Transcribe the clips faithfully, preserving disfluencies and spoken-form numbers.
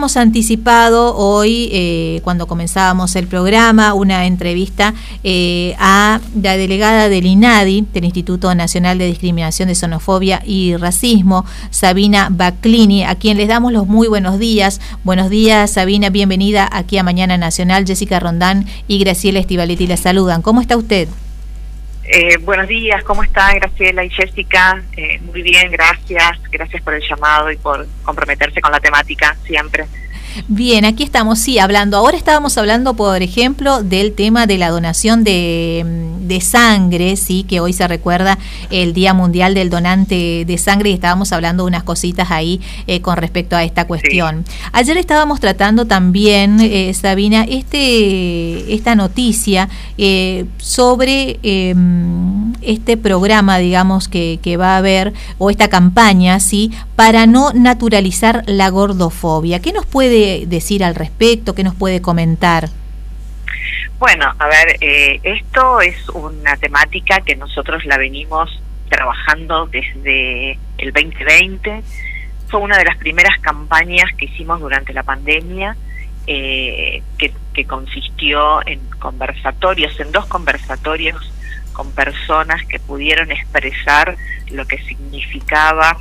habíamos anticipado hoy, eh, cuando comenzábamos el programa, una entrevista eh, a la delegada del INADI, del Instituto Nacional de Discriminación de Xenofobia y Racismo, Sabina Baclini, a quien les damos los muy buenos días. Buenos días, Sabina, bienvenida aquí a Mañana Nacional. Jessica Rondán y Graciela Estivaletti la saludan. ¿Cómo está usted? Eh, buenos días, ¿cómo están Graciela y Jessica? Eh, muy bien, gracias, gracias por el llamado y por comprometerse con la temática siempre. Bien, aquí estamos, sí, hablando. Ahora estábamos hablando, por ejemplo, del tema de la donación de, de sangre, sí, que hoy se recuerda el Día Mundial del Donante de Sangre y estábamos hablando unas cositas ahí eh, con respecto a esta cuestión. Sí. Ayer estábamos tratando también, eh, Sabina, este esta noticia eh, sobre eh, este programa, digamos, que, que va a haber, o esta campaña, sí, para no naturalizar la gordofobia. ¿Qué nos puede decir al respecto? ¿Qué nos puede comentar? Bueno, a ver, eh, esto es una temática que nosotros la venimos trabajando desde el veinte veinte. Fue una de las primeras campañas que hicimos durante la pandemia, eh, que, que consistió en conversatorios, en dos conversatorios con personas que pudieron expresar lo que significaba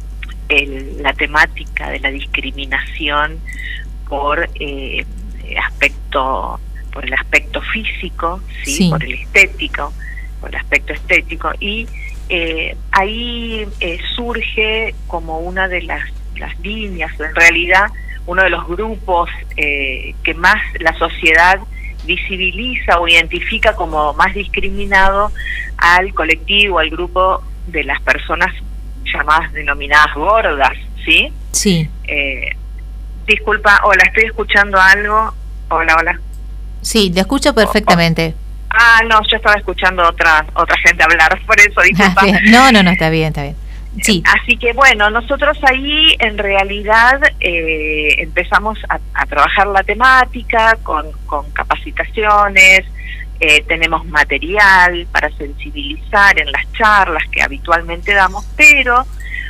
el, la temática de la discriminación por eh, aspecto, por el aspecto físico, ¿sí? Sí. Por el estético, por el aspecto estético, y eh, ahí eh, surge como una de las, las líneas, en realidad uno de los grupos eh, que más la sociedad visibiliza o identifica como más discriminado al colectivo, al grupo de las personas llamadas, denominadas gordas, ¿sí? Sí. Eh, disculpa, hola, estoy escuchando algo. Hola, hola. Sí, te escucho perfectamente. Oh, oh. Ah, no, yo estaba escuchando otra otra gente hablar, por eso, disculpa. Ah, no, no, no, está bien, está bien. Sí. Así que bueno, nosotros ahí en realidad eh, empezamos a, a trabajar la temática con, con capacitaciones, eh, tenemos material para sensibilizar en las charlas que habitualmente damos, pero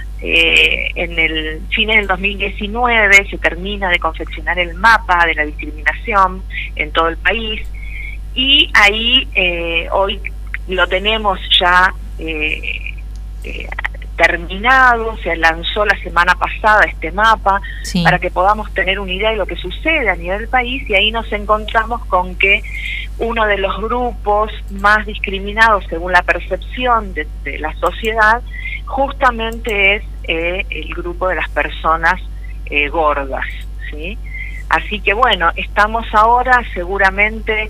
eh, en el fin del dos mil diecinueve se termina de confeccionar el mapa de la discriminación en todo el país y ahí eh, hoy lo tenemos ya eh, eh, terminado, se lanzó la semana pasada este mapa, sí, para que podamos tener una idea de lo que sucede a nivel del país, y ahí nos encontramos con que uno de los grupos más discriminados según la percepción de, de la sociedad justamente es eh, el grupo de las personas eh, gordas, ¿sí? Así que bueno, estamos ahora seguramente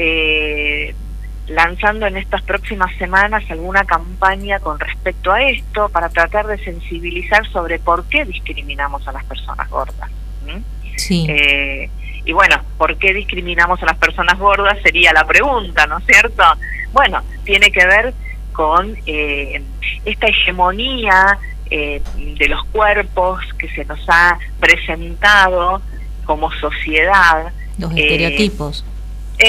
eh, lanzando en estas próximas semanas alguna campaña con respecto a esto para tratar de sensibilizar sobre por qué discriminamos a las personas gordas. ¿Mm? Sí. Eh, y bueno, ¿por qué discriminamos a las personas gordas? Sería la pregunta, ¿no es cierto? Bueno, tiene que ver con eh, esta hegemonía eh, de los cuerpos que se nos ha presentado como sociedad. Los estereotipos. Eh,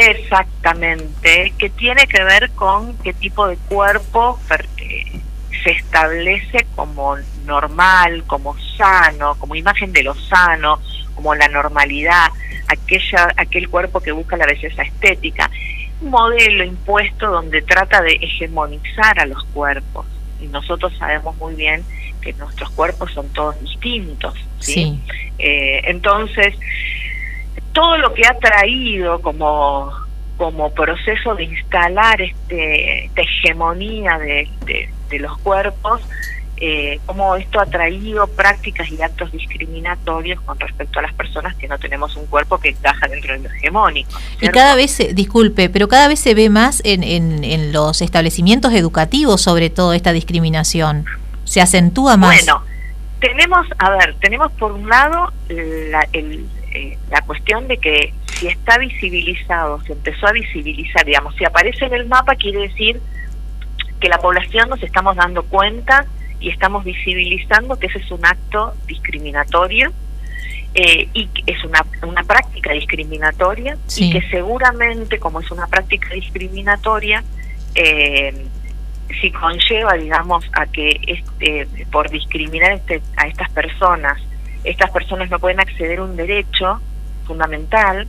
Exactamente, que tiene que ver con qué tipo de cuerpo eh, se establece como normal, como sano, como imagen de lo sano, como la normalidad, aquella aquel cuerpo que busca la belleza estética. Un modelo impuesto donde trata de hegemonizar a los cuerpos, y nosotros sabemos muy bien que nuestros cuerpos son todos distintos, ¿sí? Sí. Eh, entonces, todo lo que ha traído como, como proceso de instalar este, esta hegemonía de, de, de los cuerpos, eh, cómo esto ha traído prácticas y actos discriminatorios con respecto a las personas que no tenemos un cuerpo que encaja dentro de lo hegemónico, ¿cierto? Y cada vez, disculpe, pero cada vez se ve más en, en, en los establecimientos educativos sobre todo esta discriminación, se acentúa más. Bueno, tenemos, a ver, tenemos por un lado la, el Eh, la cuestión de que si está visibilizado, se empezó a visibilizar, digamos, si aparece en el mapa quiere decir que la población nos estamos dando cuenta y estamos visibilizando que ese es un acto discriminatorio eh, y que es una, una práctica discriminatoria, sí, y que seguramente como es una práctica discriminatoria eh, si conlleva, digamos, a que este, por discriminar este, a estas personas estas personas no pueden acceder a un derecho fundamental,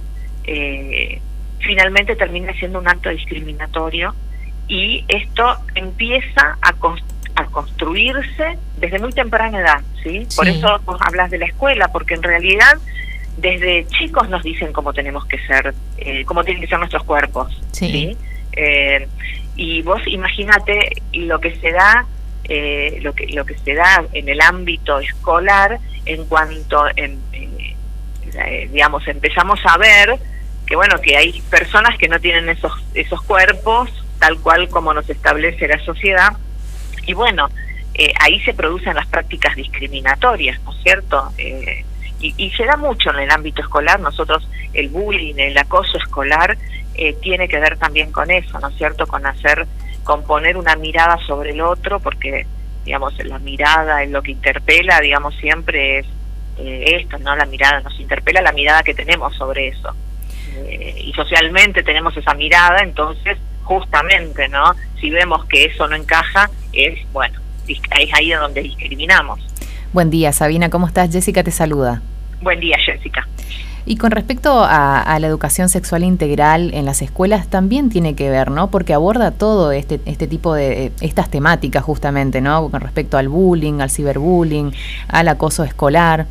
eh, finalmente termina siendo un acto discriminatorio, y esto empieza a, const a construirse desde muy temprana edad, ¿sí? Sí. Por eso vos hablas de la escuela, porque en realidad desde chicos nos dicen cómo tenemos que ser, eh, cómo tienen que ser nuestros cuerpos, ¿sí? ¿Sí? Eh, y vos imagínate lo que se da, eh, lo que lo que se da en el ámbito escolar en cuanto, en, eh, eh, digamos, empezamos a ver que bueno, que hay personas que no tienen esos esos cuerpos tal cual como nos establece la sociedad, y bueno, eh, ahí se producen las prácticas discriminatorias, ¿no es cierto? Eh, y, y se da mucho en el ámbito escolar. Nosotros, el bullying, el acoso escolar, eh, tiene que ver también con eso, ¿no es cierto? Con hacer, con poner una mirada sobre el otro, porque, digamos, la mirada es lo que interpela, digamos, siempre es eh, esto, ¿no? La mirada nos interpela, la mirada que tenemos sobre eso. Eh, y socialmente tenemos esa mirada, entonces, justamente, ¿no? Si vemos que eso no encaja, es, bueno, es ahí donde discriminamos. Buen día, Sabina, ¿cómo estás? Jessica te saluda. Buen día, Jessica. Y con respecto a, a la educación sexual integral en las escuelas también tiene que ver, ¿no? Porque aborda todo este este tipo de, estas temáticas justamente, ¿no? Con respecto al bullying, al ciberbullying, al acoso escolar.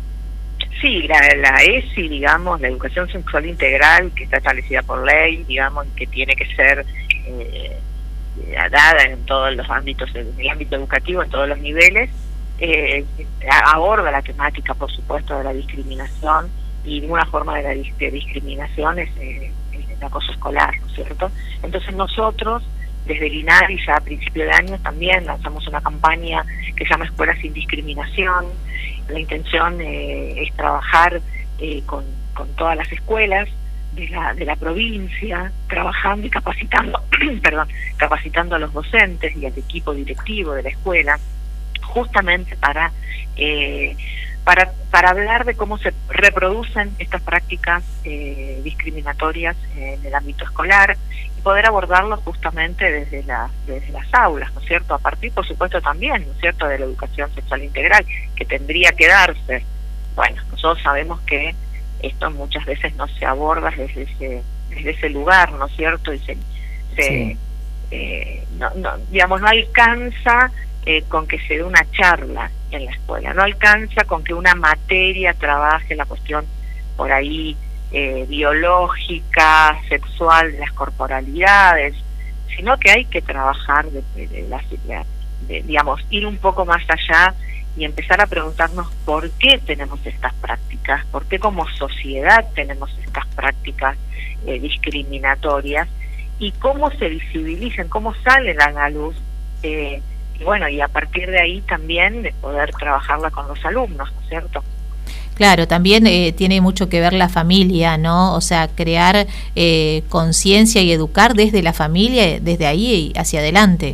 Sí, la, la E S I, digamos, la educación sexual integral, que está establecida por ley, digamos, que tiene que ser eh, dada en todos los ámbitos, en el ámbito educativo, en todos los niveles, eh, aborda la temática, por supuesto, de la discriminación, y una forma de la de discriminación es eh, el acoso escolar, ¿no es cierto? Entonces nosotros, desde el INADI, ya a principio de año, también lanzamos una campaña que se llama Escuelas sin Discriminación. La intención eh, es trabajar eh, con, con todas las escuelas de la, de la provincia, trabajando y capacitando, perdón, capacitando a los docentes y al equipo directivo de la escuela, justamente para eh, para para hablar de cómo se reproducen estas prácticas eh, discriminatorias en el ámbito escolar, y poder abordarlo justamente desde las desde las aulas, ¿no es cierto? A partir, por supuesto, también, ¿no es cierto?, de la educación sexual integral, que tendría que darse. Bueno, nosotros sabemos que esto muchas veces no se aborda desde ese desde ese lugar, ¿no es cierto? Y se, se sí. eh, no, no, digamos, no alcanza eh, con que se dé una charla en la escuela, no alcanza con que una materia trabaje la cuestión por ahí eh, biológica, sexual, de las corporalidades, sino que hay que trabajar de, de, de, la, de, de, digamos, ir un poco más allá y empezar a preguntarnos por qué tenemos estas prácticas, por qué como sociedad tenemos estas prácticas eh, discriminatorias, y cómo se visibilizan, cómo salen a la luz, eh, y bueno, y a partir de ahí también de poder trabajarla con los alumnos, ¿no es cierto? Claro, también eh, tiene mucho que ver la familia, ¿no? O sea, crear eh, conciencia y educar desde la familia, desde ahí hacia adelante.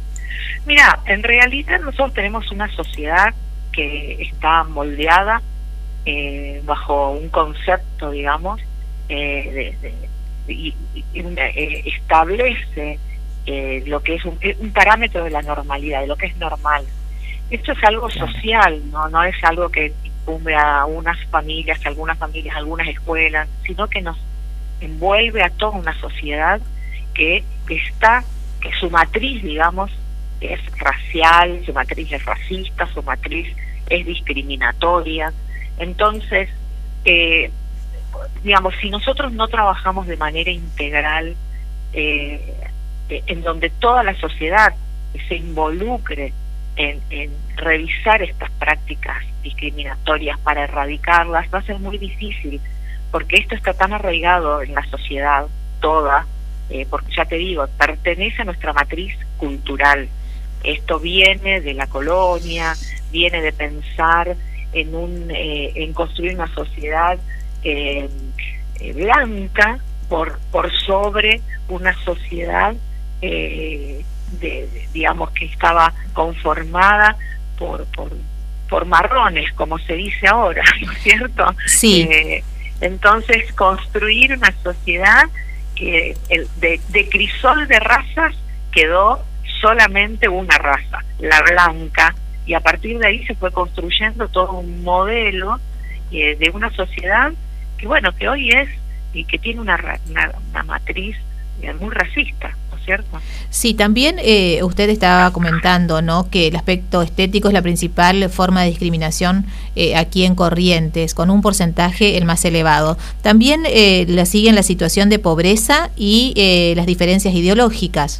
Mira, en realidad nosotros tenemos una sociedad que está moldeada eh, bajo un concepto, digamos, eh, de, de, y, y, eh, establece eh, lo que es un, un parámetro de la normalidad, de lo que es normal. Esto es algo claro. social, no no es algo que incumbe a unas familias, a algunas familias, a algunas escuelas, sino que nos envuelve a toda una sociedad que está, que su matriz, digamos, es racial, su matriz es racista, su matriz es discriminatoria. Entonces, eh, digamos, si nosotros no trabajamos de manera integral, eh, en donde toda la sociedad se involucre en, en revisar estas prácticas discriminatorias para erradicarlas, va a ser muy difícil, porque esto está tan arraigado en la sociedad toda, eh, porque ya te digo, pertenece a nuestra matriz cultural. Esto viene de la colonia, viene de pensar en un eh, en construir una sociedad eh, eh, blanca por por sobre una sociedad eh, de, de, digamos, que estaba conformada por por por marrones, como se dice ahora, ¿no es cierto? Sí. Eh, entonces, construir una sociedad que el, de, de crisol de razas quedó solamente una raza, la blanca, y a partir de ahí se fue construyendo todo un modelo eh, de una sociedad que, bueno, que hoy es y que tiene una, una, una matriz eh, muy racista, ¿no es cierto? Sí, también eh, usted estaba comentando, ¿no?, que el aspecto estético es la principal forma de discriminación eh, aquí en Corrientes, con un porcentaje el más elevado. También eh, la siguen la situación de pobreza y eh, las diferencias ideológicas.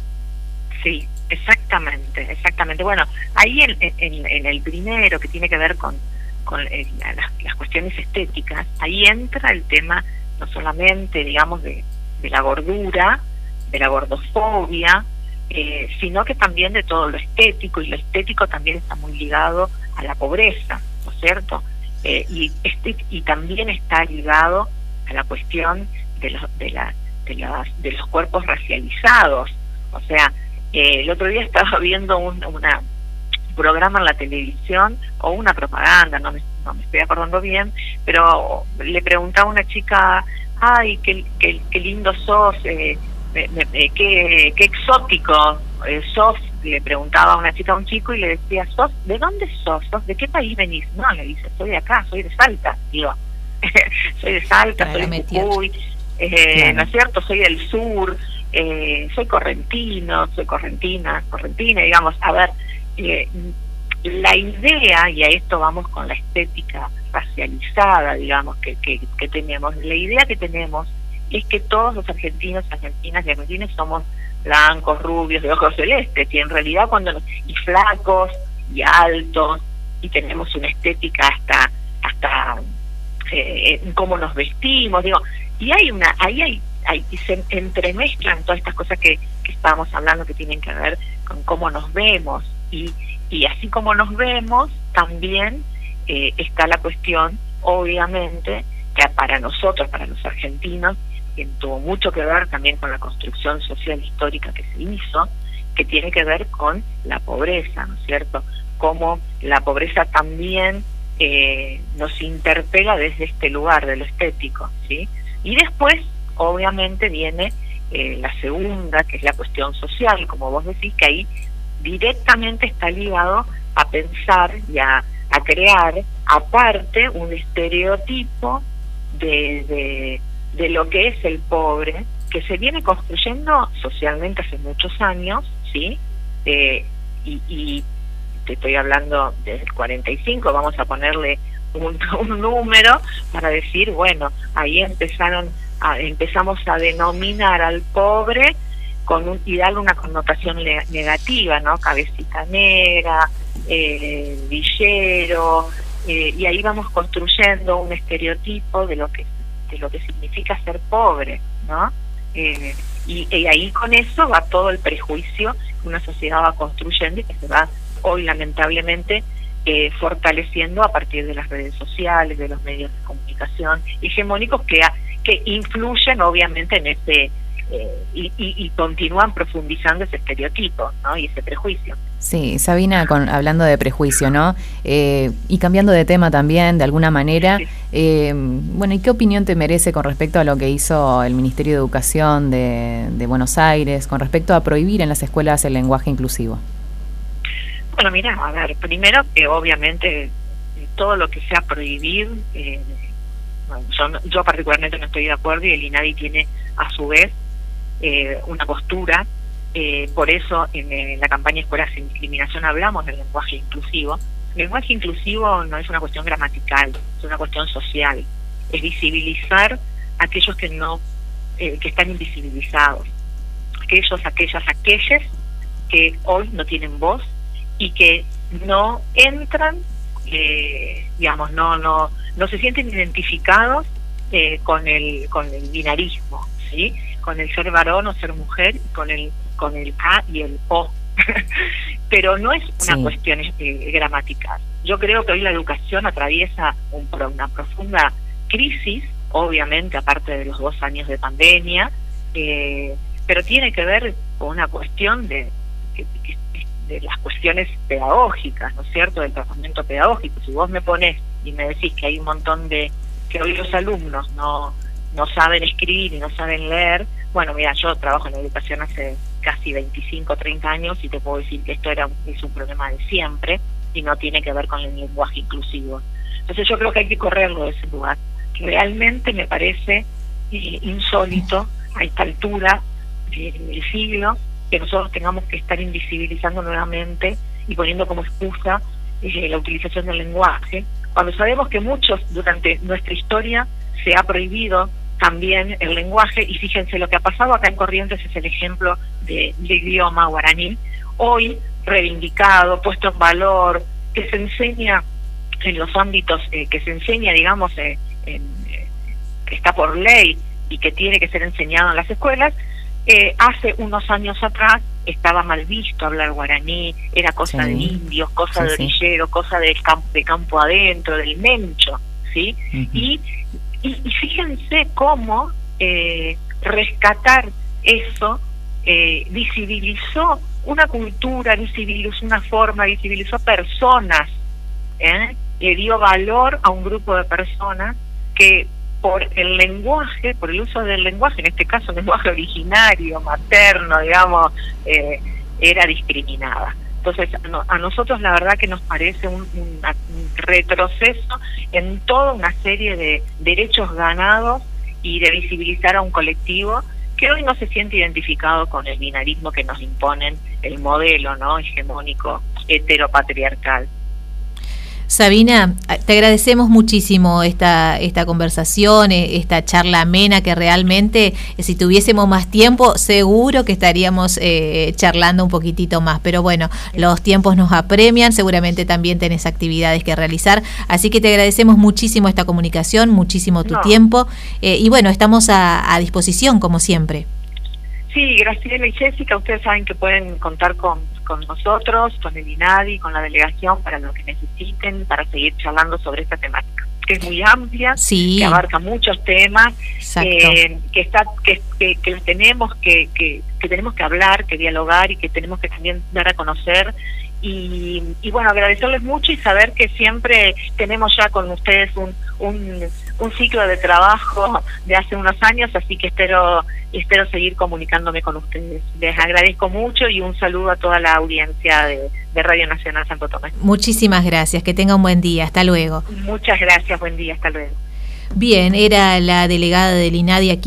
Sí, exactamente, exactamente. Bueno, ahí en, en, en el primero, que tiene que ver con, con eh, las, las cuestiones estéticas, ahí entra el tema no solamente, digamos, de, de la gordura, de la gordofobia, eh, sino que también de todo lo estético, y lo estético también está muy ligado a la pobreza, ¿no es cierto? Eh, y, este, y también está ligado a la cuestión de los, de, la, de, las, de los cuerpos racializados. O sea, eh, el otro día estaba viendo un una, programa en la televisión, o una propaganda, no me, no me estoy acordando bien, pero le preguntaba a una chica, ay, qué, qué, qué lindo sos, eh, me, me, qué, qué exótico eh, sos, le preguntaba a una chica a un chico y le decía, sos, ¿de dónde sos? ¿Sos de qué país venís? No, le dice, soy de acá, soy de Salta, digo, soy de Salta, soy de Jujuy, eh, claro. ¿no es cierto? Soy del sur, eh, soy correntino, soy correntina, correntina, digamos, a ver, eh, la idea, y a esto vamos con la estética racializada, digamos, que, que, que tenemos, la idea que tenemos es que todos los argentinos, argentinas y argentinos somos blancos, rubios, de ojos celestes, y en realidad cuando nos, y flacos, y altos, y tenemos una estética hasta, hasta eh, en cómo nos vestimos, digo, y hay una, ahí hay, hay, y se entremezclan todas estas cosas que, que estábamos hablando, que tienen que ver con cómo nos vemos, y, y así como nos vemos, también eh, está la cuestión, obviamente, que para nosotros, para los argentinos, que tuvo mucho que ver también con la construcción social histórica que se hizo, que tiene que ver con la pobreza, ¿no es cierto? Cómo la pobreza también eh, nos interpela desde este lugar de lo estético, ¿sí? Y después, obviamente, viene eh, la segunda, que es la cuestión social, como vos decís, que ahí directamente está ligado a pensar y a, a crear, aparte, un estereotipo de, de, de lo que es el pobre, que se viene construyendo socialmente hace muchos años, ¿sí? Eh, y, y te estoy hablando desde el cuarenta y cinco, vamos a ponerle un, un número para decir, bueno, ahí empezaron a, empezamos a denominar al pobre con un, y darle una connotación le, negativa, ¿no? Cabecita negra, eh, villero, eh, y ahí vamos construyendo un estereotipo de lo que de lo que significa ser pobre, ¿no? Eh, y, y ahí con eso va todo el prejuicio que una sociedad va construyendo y que se va hoy lamentablemente eh, fortaleciendo a partir de las redes sociales, de los medios de comunicación hegemónicos que, que influyen obviamente en ese eh, y, y, y continúan profundizando ese estereotipo, ¿no? Y ese prejuicio. Sí, Sabina, con, hablando de prejuicio, ¿no? Eh, y cambiando de tema también, de alguna manera, sí. eh, bueno, ¿y qué opinión te merece con respecto a lo que hizo el Ministerio de Educación de, de Buenos Aires con respecto a prohibir en las escuelas el lenguaje inclusivo? Bueno, mira, a ver, primero que obviamente todo lo que sea prohibir, eh, bueno, yo, yo particularmente no estoy de acuerdo y el INADI tiene a su vez eh, una postura. Eh, por eso en, en la campaña Escuelas sin Discriminación hablamos del lenguaje inclusivo. El lenguaje inclusivo no es una cuestión gramatical, es una cuestión social. Es visibilizar a aquellos que no, eh, que están invisibilizados, aquellos, aquellas, aquellas que hoy no tienen voz y que no entran, eh, digamos, no, no, no se sienten identificados eh, con el, con el binarismo, ¿sí? Con el ser varón o ser mujer, con el con el A y el O. Pero no es una sí. cuestión eh, gramatical. Yo creo que hoy la educación atraviesa un, una profunda crisis, obviamente, aparte de los dos años de pandemia, eh, pero tiene que ver con una cuestión de, de, de las cuestiones pedagógicas, ¿no es cierto?, del tratamiento pedagógico. Si vos me ponés y me decís que hay un montón de, que hoy los alumnos no, no saben escribir y no saben leer, bueno, mira, yo trabajo en la educación hace casi veinticinco, treinta años y te puedo decir que esto era es un problema de siempre, y no tiene que ver con el lenguaje inclusivo. Entonces yo creo que hay que correrlo de ese lugar. Realmente me parece eh, insólito a esta altura eh, del siglo que nosotros tengamos que estar invisibilizando nuevamente y poniendo como excusa eh, la utilización del lenguaje, cuando sabemos que muchos durante nuestra historia se ha prohibido también el lenguaje. Y fíjense, lo que ha pasado acá en Corrientes es el ejemplo de, del idioma guaraní, hoy reivindicado, puesto en valor, que se enseña en los ámbitos, eh, que se enseña, digamos, eh, en, eh, que está por ley y que tiene que ser enseñado en las escuelas. Eh, hace unos años atrás estaba mal visto hablar guaraní, era cosa sí. de indios, cosa sí, de orillero, sí. cosa del campo, de campo adentro, del mencho, ¿sí? Uh-huh. y, y, y fíjense cómo eh, rescatar eso eh, visibilizó una cultura, visibilizó una forma, visibilizó personas, ¿eh? le dio valor a un grupo de personas que por el lenguaje, por el uso del lenguaje, en este caso el lenguaje originario, materno, digamos, eh, era discriminada. Entonces, no, a nosotros la verdad que nos parece un, un, un retroceso en toda una serie de derechos ganados y de visibilizar a un colectivo que hoy no se siente identificado con el binarismo que nos imponen el modelo, ¿no?, hegemónico heteropatriarcal. Sabina, te agradecemos muchísimo esta esta conversación, esta charla amena, que realmente, si tuviésemos más tiempo, seguro que estaríamos eh, charlando un poquitito más. Pero bueno, los tiempos nos apremian, seguramente también tenés actividades que realizar, así que te agradecemos muchísimo esta comunicación, muchísimo tu no. tiempo, eh, y bueno, estamos a, a disposición, como siempre. Sí, Graciela y Jessica, ustedes saben que pueden contar con, con nosotros, con el INADI, con la delegación, para lo que necesiten, para seguir charlando sobre esta temática, que es muy amplia, sí. que abarca muchos temas, eh, que está que, que, que tenemos que, que, que tenemos que hablar, que dialogar y que tenemos que también dar a conocer. Y, y bueno, agradecerles mucho y saber que siempre tenemos ya con ustedes un, un, un ciclo de trabajo de hace unos años, así que espero espero seguir comunicándome con ustedes. Les agradezco mucho y un saludo a toda la audiencia de, de Radio Nacional Santo Tomé. Muchísimas gracias, que tenga un buen día, hasta luego. Muchas gracias, buen día, hasta luego. Bien, era la delegada del INADI aquí